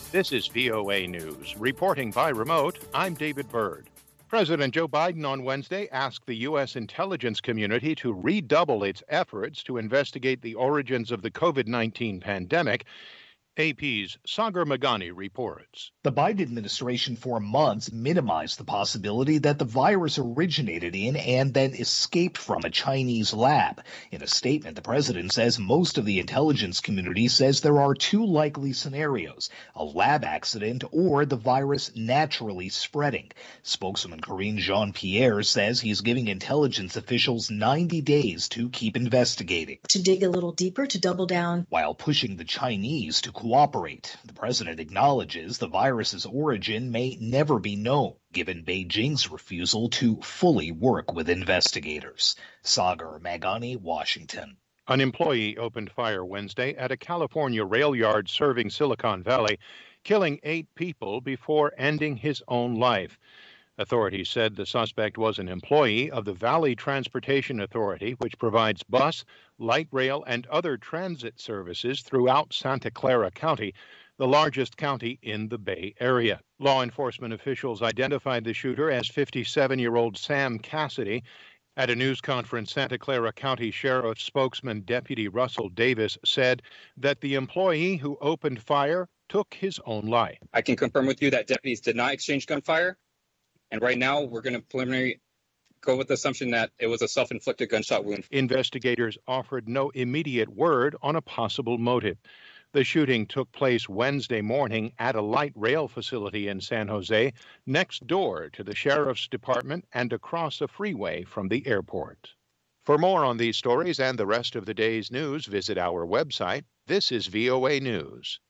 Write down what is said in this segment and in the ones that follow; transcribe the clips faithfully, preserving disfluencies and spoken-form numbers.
This is V O A News. Reporting by remote, I'm David Byrd. President Joe Biden on Wednesday asked the U S intelligence community to redouble its efforts to investigate the origins of the COVID nineteen pandemic. A P's Sagar Meghani reports. The Biden administration for months minimized the possibility that the virus originated in and then escaped from a Chinese lab. In a statement, the president says most of the intelligence community says there are two likely scenarios: a lab accident or the virus naturally spreading. Spokesman Karine Jean-Pierre says he's giving intelligence officials ninety days to keep investigating. To dig a little deeper, to double down. While pushing the Chinese to cooperate. The president acknowledges the virus's origin may never be known, given Beijing's refusal to fully work with investigators. Sagar Meghani, Washington. An employee opened fire Wednesday at a California rail yard serving Silicon Valley, killing eight people before ending his own life. Authorities said the suspect was an employee of the Valley Transportation Authority, which provides bus, light rail, and other transit services throughout Santa Clara County, the largest county in the Bay Area. Law enforcement officials identified the shooter as fifty-seven-year-old Sam Cassidy. At a news conference, Santa Clara County Sheriff's spokesman Deputy Russell Davis said that the employee who opened fire took his own life. I can confirm with you that deputies did not exchange gunfire. And right now, we're going to preliminary go with the assumption that it was a self-inflicted gunshot wound. Investigators offered no immediate word on a possible motive. The shooting took place Wednesday morning at a light rail facility in San Jose, next door to the sheriff's department and across a freeway from the airport. For more on these stories and the rest of the day's news, visit our website. This is V O A News.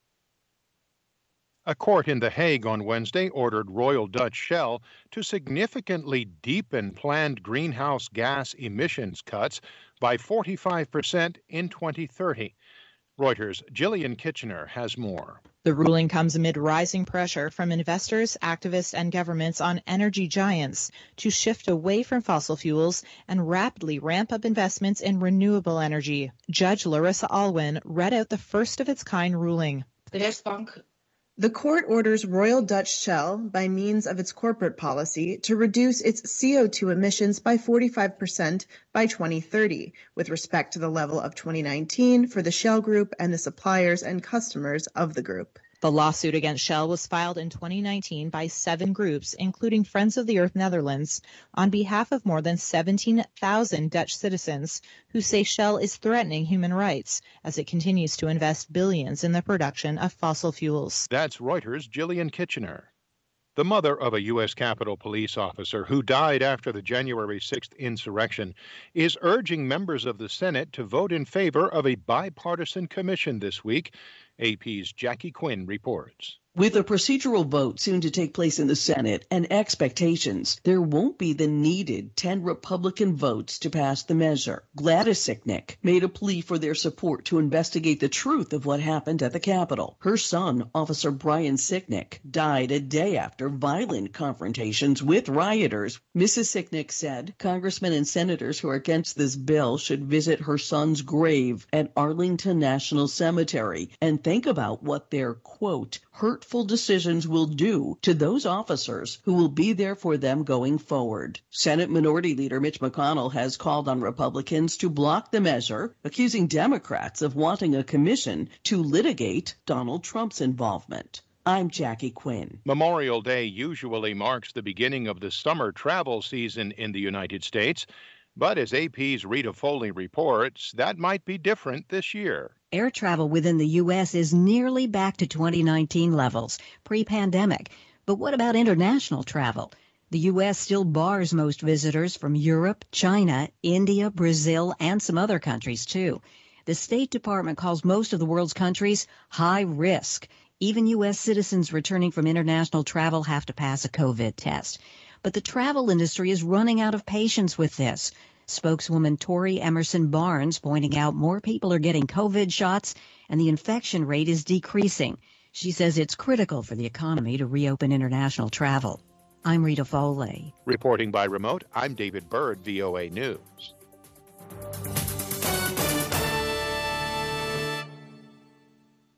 A court in The Hague on Wednesday ordered Royal Dutch Shell to significantly deepen planned greenhouse gas emissions cuts by forty-five percent in twenty thirty. Reuters' Gillian Kitchener has more. The ruling comes amid rising pressure from investors, activists, and governments on energy giants to shift away from fossil fuels and rapidly ramp up investments in renewable energy. Judge Larissa Alwyn read out the first of its kind ruling. The rechtbank The court orders Royal Dutch Shell, by means of its corporate policy, to reduce its C O two emissions by forty-five percent by twenty thirty, with respect to the level of twenty nineteen for the Shell Group and the suppliers and customers of the group. The lawsuit against Shell was filed in twenty nineteen by seven groups, including Friends of the Earth Netherlands, on behalf of more than seventeen thousand Dutch citizens who say Shell is threatening human rights as it continues to invest billions in the production of fossil fuels. That's Reuters' Gillian Kitchener. The mother of a U S Capitol Police officer who died after the January sixth insurrection is urging members of the Senate to vote in favor of a bipartisan commission this week. A P's Jackie Quinn reports. With a procedural vote soon to take place in the Senate and expectations, there won't be the needed ten Republican votes to pass the measure. Gladys Sicknick made a plea for their support to investigate the truth of what happened at the Capitol. Her son, Officer Brian Sicknick, died a day after violent confrontations with rioters. Missus Sicknick said congressmen and senators who are against this bill should visit her son's grave at Arlington National Cemetery and think about what their, quote, hurtful decisions will do to those officers who will be there for them going forward. Senate Minority Leader Mitch McConnell has called on Republicans to block the measure, accusing Democrats of wanting a commission to litigate Donald Trump's involvement. I'm Jackie Quinn. Memorial Day usually marks the beginning of the summer travel season in the United States. But as A P's Rita Foley reports, that might be different this year. Air travel within the U S is nearly back to twenty nineteen levels, pre-pandemic. But what about international travel? The U S still bars most visitors from Europe, China, India, Brazil, and some other countries, too. The State Department calls most of the world's countries high risk. Even U S citizens returning from international travel have to pass a COVID test. But the travel industry is running out of patience with this. Spokeswoman Tori Emerson Barnes pointing out more people are getting COVID shots and the infection rate is decreasing. She says it's critical for the economy to reopen international travel. I'm Rita Foley. Reporting by remote, I'm David Byrd, V O A News.